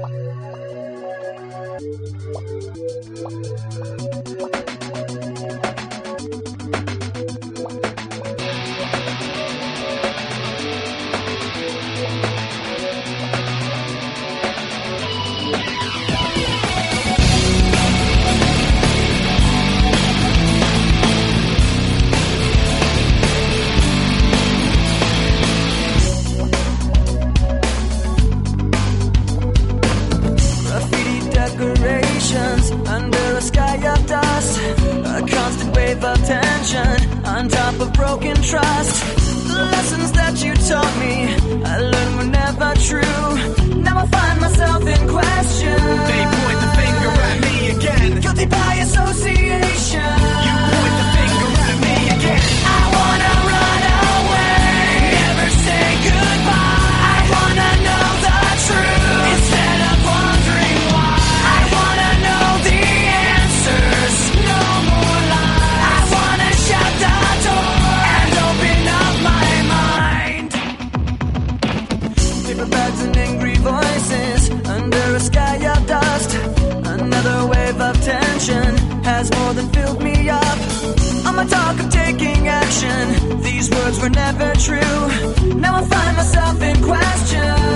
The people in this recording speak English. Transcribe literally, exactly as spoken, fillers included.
Under a sky of dust, a constant wave of tension on top of broken trust. The lessons that you taught me, I learned were never true. Now I find myself in question. They point the finger at me again. Guilty by association. You point the finger at me again. I wanna run away, never say goodbye. I wanna know the truth instead of wondering why. I wanna know the answers, no more lies. I wanna shut the door and open up my mind. Paper bags and angry voices under a sky of dust. Another wave of tension has more than filled me up. On my talk of taking action, these words were never true. Now I find myself in question.